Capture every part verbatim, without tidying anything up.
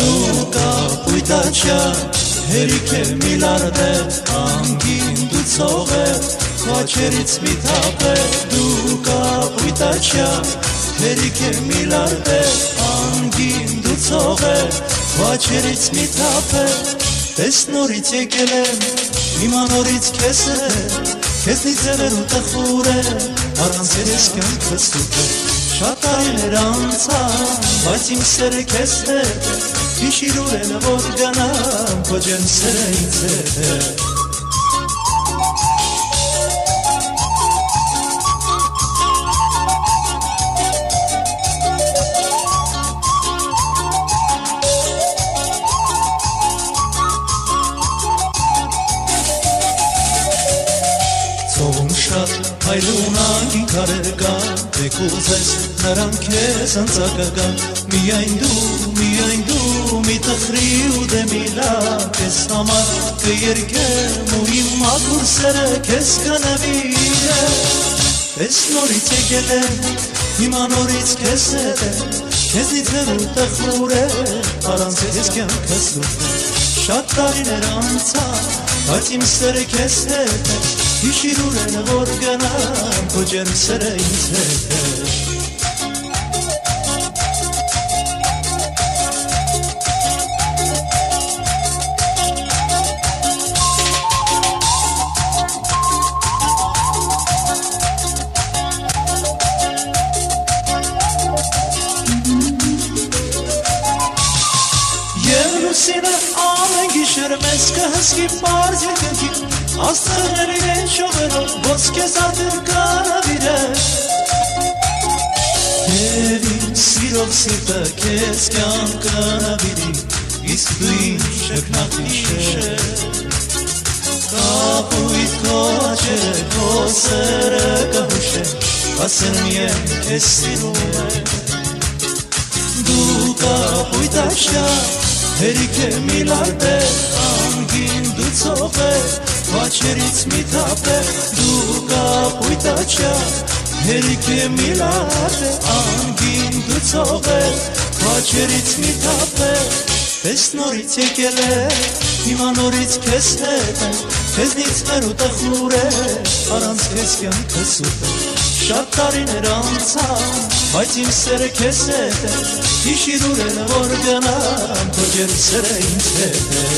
դու կապույտաչյա հերիք է միլարդ է անգին դու ծող է խաչերից մի թափ է դու կապույտաչյա հերիք է միլարդ է անգին դու ծող է խաչերից մի թափ է Տես նորից եկել եմ հիմա նորից քեզ է քեզնից ձևեր ու տխուր է առանց երես կյանքը սուտ է Շատ տարիներ անցան բայց իմ սերը քեզ հետ է Հիշիր ուրելը որ գնամ քո ջերմ սերը ինձ հետ է Հայրունանգի կարեր կան, դեք ուզես նրանք ես ընծակական Միայն դու, միայն դու, մի տխրի ու դեմիլա Կեզ համար կերկեմ ու իմ մաքուր սերը կեզ կնվիր է Պես նորից եկել եմ, հիմա նորից կեզ հետ է Կեզնից հեռու տխուր է, առանց ես կյանքը սուտ է Շատ տարիներ անցան, բայց իմ սերը կեզ հետ է Հիշիր ուրելը որ գնամ քո ջերմ սերը ինձ հետ է Եվ լուսինը ամեն գիշեր մեզ կհսկի պարզ երկնքի Աստղերին են շողերով ոսկե զարդեր կարավիր է Եվ իմ սիրով սիրտը կեզ կյանքը նավիրի Իսկ դու իմ շքնախիշ է Կապույտ քո աչերը քո սերը կհուշ է Ասեն միայն կեզ սիրում է Դու կապույտ աշյա հերիք է միլարդ է անգին դու ծող է Խաչերից մի թափ է դու կապույտաչյա հերիք է միլարդ է անգին դու ծող է Խաչերից մի թափ է Պես նորից եկել է հիմա նորից քեզ հետ է Քեզնից հեռու տխուր է առանց քեզ կյանքը սուտ է Շատ տարիներ անցան բայց իմ սերը քեզ հետ է Հիշիր ուրելը որ գնամ քո ջերմ սերը ինձ հետ է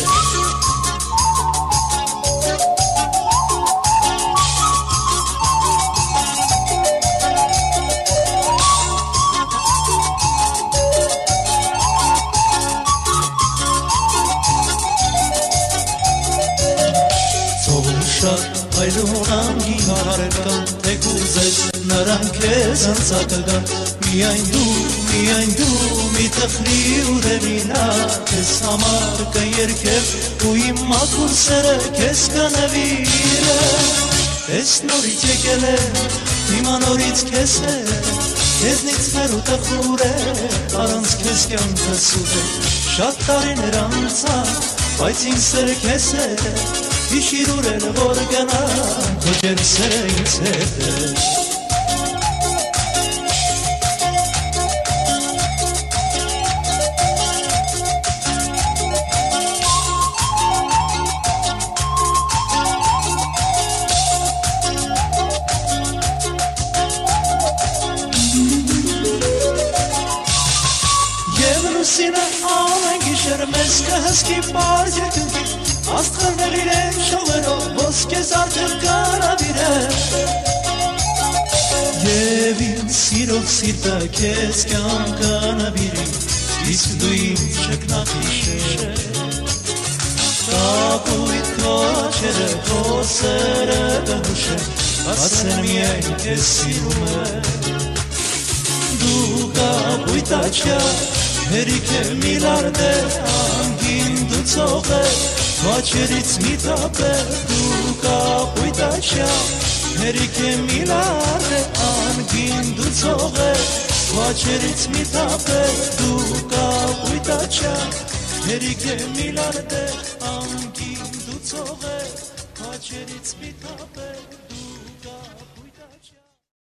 Այլունանգի հարեր կան, թեք ուզես նրանք ես ընծակական Միայն դու, միայն դու, մի տխրի ու դեմիլա Կեզ համար կերկեմ ու իմ մաքուր սերը կեզ կնվիր է Պես նորից եկել է, հիմա նորից կեզ է Կեզնից հեռու տխուր է, առանց կեզ կյանքը սուտ է Շատ տարիներ անցան, բայց իմ սերը կեզ է Հիշիր ուրելը որ գնամ քո ջերմ սերը ինձ հետ է Եվ լուսինը ամեն գիշեր մեզ կհսկի պարզ երկնքի Աստղերին են շողերով ոսկե զարդեր կարավիր է Եվ իմ սիրով սիրտը կեզ կյանքը նավիրի Իսկ դու իմ շքնախիշ է Կապույտ քո աչերը քո սերը կհուշ է Ասեն միայն կեզ սիրում է Դու կապույտաչյա հերիք է միլարդ է անգին դու ծող է Խաչերից մի թափ է դու կապույտաչյա հերիք է միլարդ է անգին դու ծող է Խաչերից մի թափ է դու կապույտաչյա հերիք է միլարդ է անգին դու ծող է Խաչերից մի թափ է